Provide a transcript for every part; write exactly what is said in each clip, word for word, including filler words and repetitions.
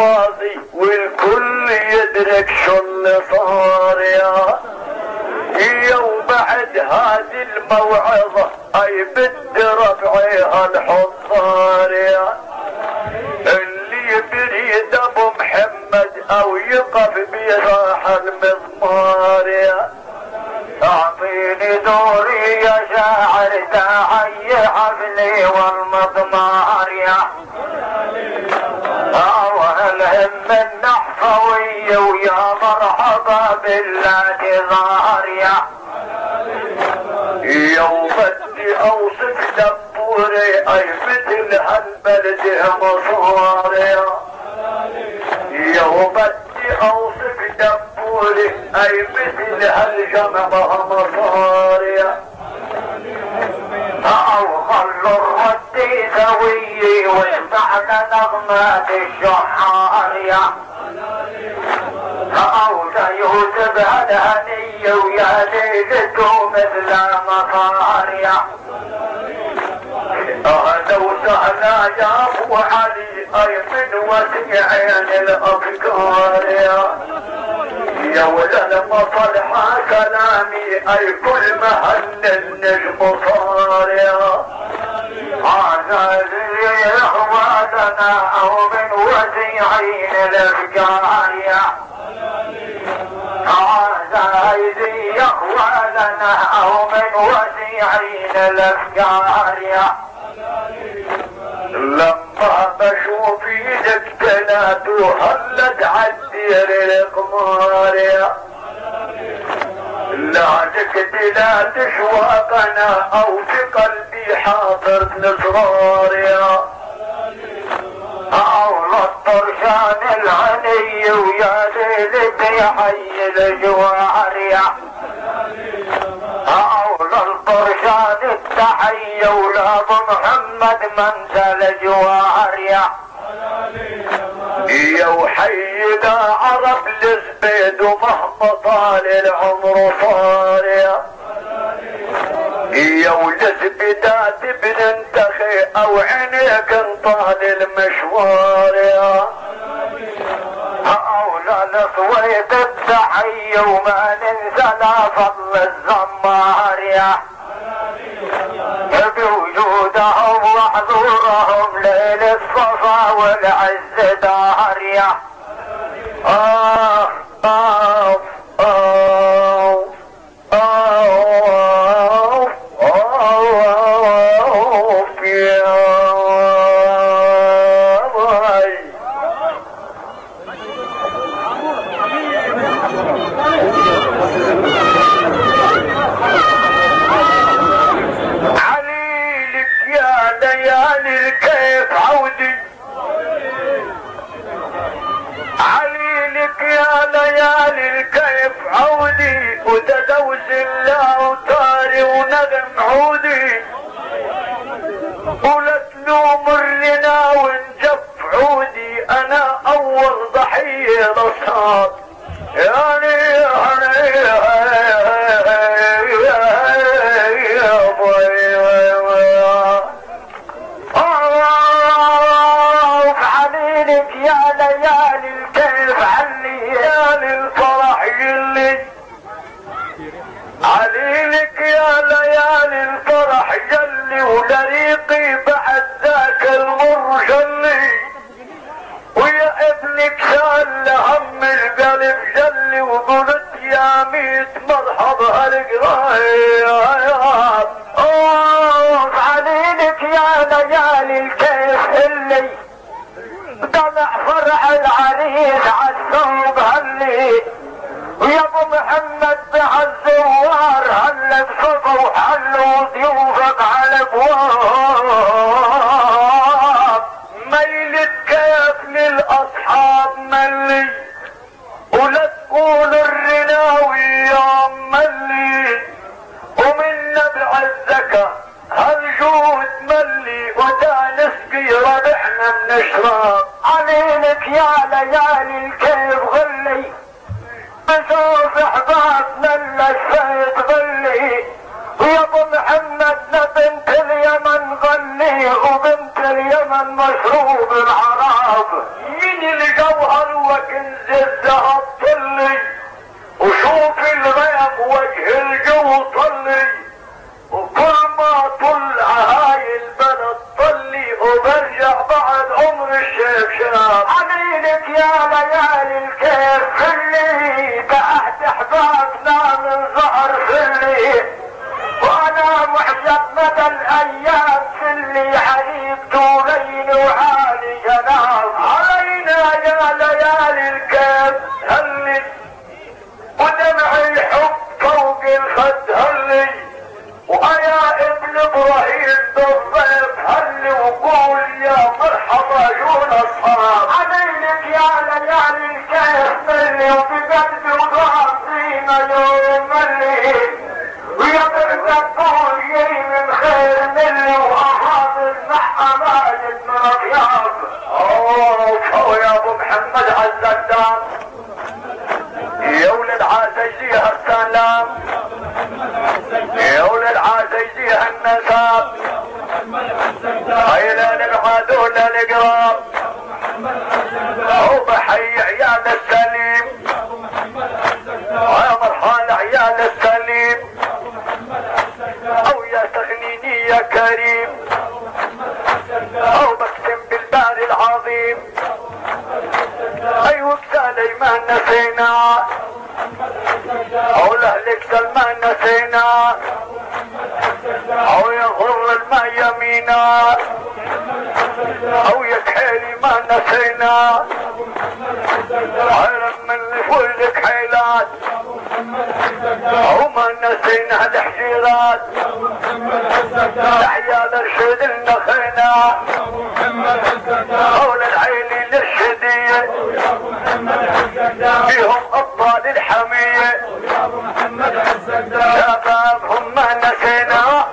الماضي والكل يدرك شو اللي صار يا هي. وبعد هذه الموعظة اي بدي رفعيها الحضار يا اللي بريد ابو محمد او يقف بصاح المضمار يا. اعطيني دوري يا شاعر داعي حفلي والمضمار يا. والهم النحفوي ويا مرحبا بالاعتذار يا. يوم بدي اوصف دبوري اي مثل هالبلد مصار يا. يوم بدي اوصف دبوري اي مثل هالجمع مصار يا. او خلوا الردي ذوي واسمعنا نغمات الشحار يا. او يوسف الهني ويا ليلته مثل مطار يا. اهلا وسهلا يا ابو علي اي من وسيعين الافكار يا. يا ولد مصلحة كلامي اي كل محل النجم صار يا. هذا اللي اخواتنا او من وسيعين الافكار يا. هذا اللي اخواتنا او من وسيعين الافكار يا. لما بشوف ايدك تنات وهلت عالدير القمار يا. لا تكدي لا تشواقنا او في قلبي حاضر نصرار يا. او الطرشان العني ويا ليلتي حي الجوار يا. او للطرشان التحية ولا ابو محمد منزل الجوار يا. يا وحينا عرب الزبيد ومهما طال العمر صار يا. يا والزبيدات بننتخي او عينيك انطال المشوار يا. اولا لصويت التحية وما ننسى لا فضل الزمار يا. بوجودهم وحضورهم ليل الصفا والعز دار يا. آه آه آه آه آه يا ليالي كيف عودي. عليلك يا ليالي كيف عودي وتدوس الاوتاري ونغم عودي. ولا تلوم الرنا ونجف عودي انا اول ضحية لصاب يعني يا ليالي كيف عليالي الفرح يلي. عليلك يا ليالي الفرح يلي ولريقي بعد ذاك المر جلي. ويا ابنك شال هم القلب جلي وقلت يا ميت مرحبا هالقرايب. اوف عليلك يا ليالي كيف اللي طلع فرع العريس عالثوب هلي. ويا ابو محمد بعالزوار هل بصفوا وحلوا ضيوفك على ابواب. ميلة كيف للاصحاب ملي ولا تقول الرناوي يا ملي. ومن نبع الزكا هالجود ملي ودا نسقي ربحنا بنشرب. عليلك يا ليالي كيف غلي بشوف احبابنا السيد غلي. ويا ابو محمد بنت اليمن غلي وبنت اليمن مشروب العرب. مين اللي جو كنز الذهب طلي وشوف الغيم وجه الجو طلي وكل ما طلع هاي البلد طلي وبرجع بعد عمر الشيخ شاب. عميلك يا ليالي الكيف خلي تحت احبابنا من ظهر خلي وانا محجب مدى الايام خلي حبيب طولين وعالي جناب. علينا يا ليالي الكيف هلي ودمع الحب فوق الخد هلي ويا ابن ابراهيم بالضيف هلي وقول يا مرحبا جون اصحاب. عميلك يا ليالي الكيف ملي وبقلبي وضعف فينا يوم ملي ويا برزق طول من خير ملي واحافظ مع اماجد من اطياب. اوه يا ابو محمد عالزقدام يا ولد عازيزيها السلام يا ولد عازيزيها النساب خيلا للعدول القراب او بحي عيال السليم يا مرحال عيال السليم او يا تغنيني يا كريم او بقسم بالباري العظيم ايوه سليمان نسينا او لاهلك سلمان نسينا او يغر الماء يمينا او يكحيلي ما نسينا عالم من لفولك حيلات او ما نسينا الحجيرات لعيال الرشد النخينا او للعيني للشدية فيهم ابطال الحمية شبابهم ما نسينا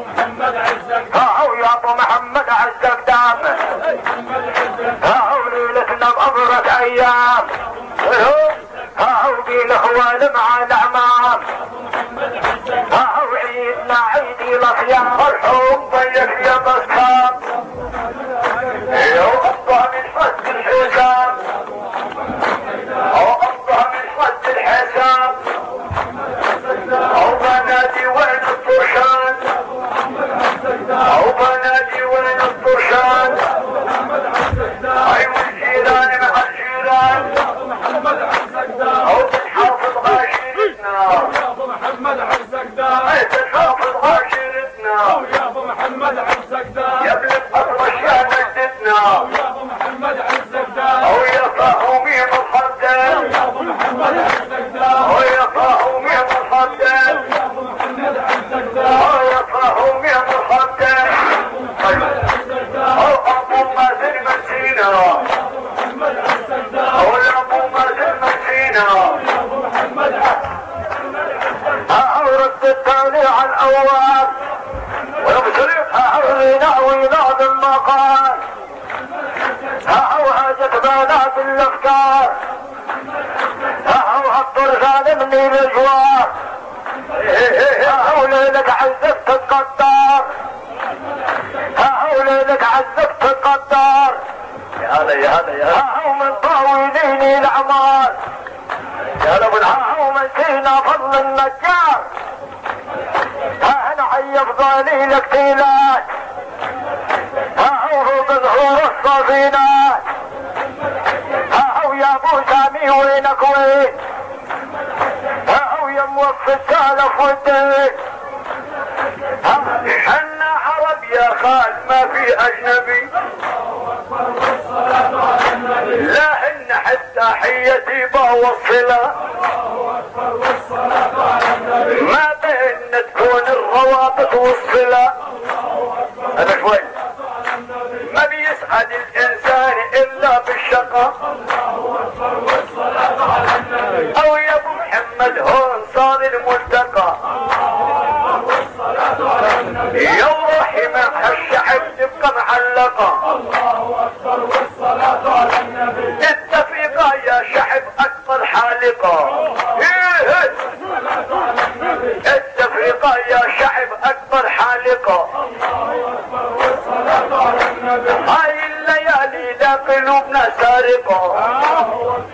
او يا ابو محمد عالزقدام او ليلتنا بأبرة ايام او بالاخوان مع الاعمام او عيدنا عيدي الاصيام مرحوم ضيق يا بسام يا الله من فد الحسام او الله من فد الحسام او بنادي وين الطرشان او بنادي وين الطرشان ايوه الجيران مع الجيران او تنحافظ عاشرتنا يا ابو محمد عالزقدام اي تنحافظ عاشرتنا يا ابو محمد عالزقدام يا ابن الاطرش يا نجدتنا يا ابو محمد عالزقدام او يا طاهومي مخدم يا ابو محمد عالزقدام او يا طاهومي مخدم يا ابو محمد عالزقدام او يا طاهومي مخدم او ابو مازن مسينا او يا ابو مازن مسينا او رد التالي على الاول ويبصرفها ويناد المقال او هاجت بنات الافكار او الطرزان مني الجوار او ليلك عزبت القدار او ليلك عزبت القدار يا هلا يا هلا يا هلا او من طاولين الاعمار يا هلا او من فينا فضل النجار انا عيب ضليل اقتيلات او بظهور الصافينات او يا ابو سامي وينك وين او يا موفي السالف والدين احنا عرب يا خال ما في اجنبي لا ان حتى حيتي بوصلها ما بين تكون الروابط والصلة هذا شوي ما بيسعد الانسان الا بالشقاء او يا ابو محمد هون صار الملتقى يا روحي مع الشعب تبقى معلقة التفريقة يا شعب اكبر حالقة التفريقة يا شعب اكبر حالقة هاي الليالي لا قلوبنا سارقة